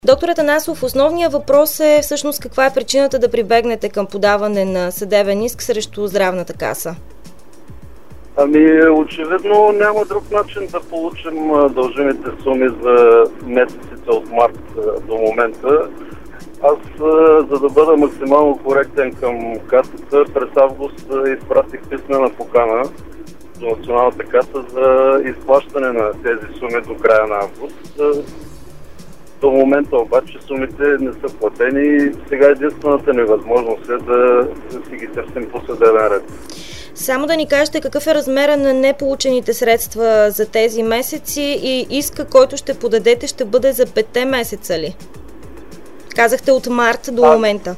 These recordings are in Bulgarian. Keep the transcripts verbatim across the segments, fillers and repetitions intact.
Доктор Атанасов, основният въпрос е всъщност каква е причината да прибегнете към подаване на съдебен иск срещу Здравната каса? Ами, очевидно няма друг начин да получим дължимите суми за месеците от март до момента. Аз, за да бъда максимално коректен към касата, през август изпратих писмена покана до Националната каса за изплащане на тези суми до края на август. До момента обаче сумите не са платени и сега единствената невъзможност е да си ги търсим по съдебен ред. Само да ни кажете какъв е размера на неполучените средства за тези месеци и иска, който ще подадете, ще бъде за петте месеца ли? Казахте от март до а, момента.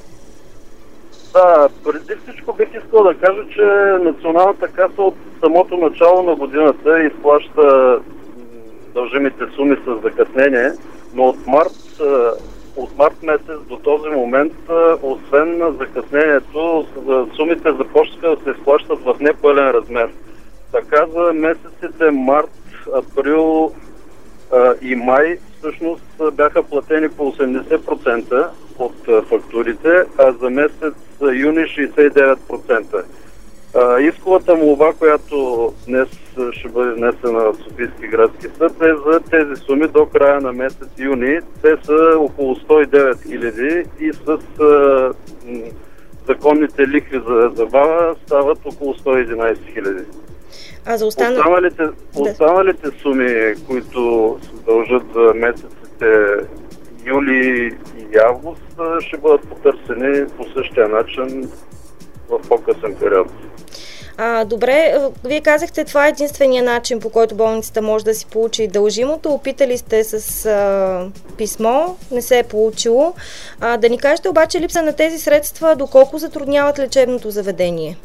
Да, преди всичко бих искал да кажа, че Националната каса от самото начало на годината изплаща дължимите суми с закъснение, но от март, от март месец до този момент, освен на закъснението, сумите започнаха да се изплащат в непълен размер. Така за месеците март, април и май всъщност бяха платени по осемдесет процента от фактурите, а за месец юни шейсет и девет процента. Исковата молба, която днес ще бъде внесена в Софийски градски съд, е за тези суми до края на месец юни. Те са около сто и девет хиляди и с а, законните лихви за забава стават около сто и единадесет хиляди. А за остана... останалите, останалите суми, които се дължат за месеците юли и август, ще бъдат потърсени по същия начин в по-късен период. А, добре, вие казахте, това е единствения начин, по който болницата може да си получи дължимото. Опитали сте с а, писмо, не се е получило. А, да ни кажете обаче липса на тези средства, доколко затрудняват лечебното заведение?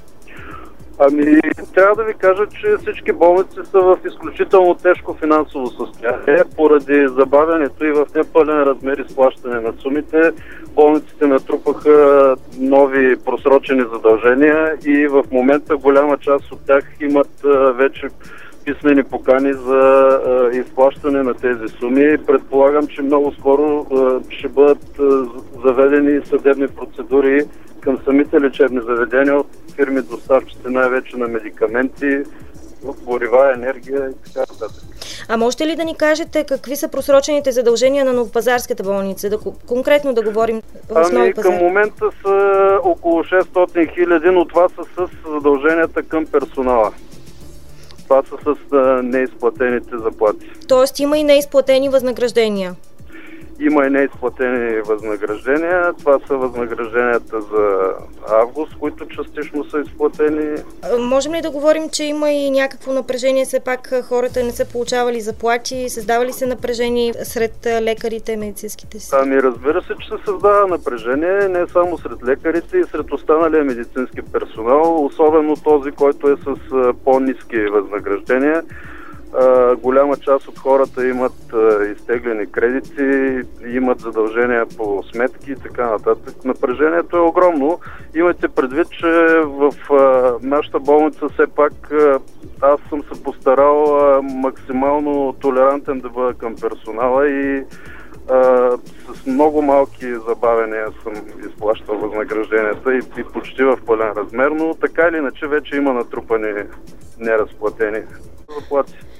Ами, трябва да ви кажа, че всички болници са в изключително тежко финансово състояние. Поради забавянето и в непълен размер изплащане на сумите, болниците натрупаха нови просрочени задължения и в момента голяма част от тях имат вече писмени покани за изплащане на тези суми. Предполагам, че много скоро ще бъдат заведени съдебни процедури към самите лечебни заведения от фирми доставчици, най-вече на медикаменти, горива, енергия и така нататък. А можете ли да ни кажете какви са просрочените задължения на Новопазарската болница? Да, конкретно да говорим в Нови Ами, пазар. към момента са около шестстотин хиляди, но това са с задълженията към персонала. Това са с а, неизплатените заплати. Тоест има и неизплатени възнаграждения? Има и неизплатени възнаграждения. Това са възнагражденията за август, които частично са изплатени. А, можем ли да говорим, че има и някакво напрежение? Все пак хората не са получавали заплати, създава ли се напрежение сред лекарите и медицинските си? Ами, разбира се, че се създава напрежение не само сред лекарите и сред останалия медицински персонал, особено този, който е с по-ниски възнаграждения. Uh, голяма част от хората имат uh, изтеглени кредити, имат задължения по сметки и така нататък. Напрежението е огромно. Имайте предвид, че в uh, нашата болница все пак uh, аз съм се постарал uh, максимално толерантен да бъда към персонала и uh, с много малки забавения съм изплащал възнагражденията и, и почти в пълен размер, но така или иначе вече има натрупани неразплатени заплати.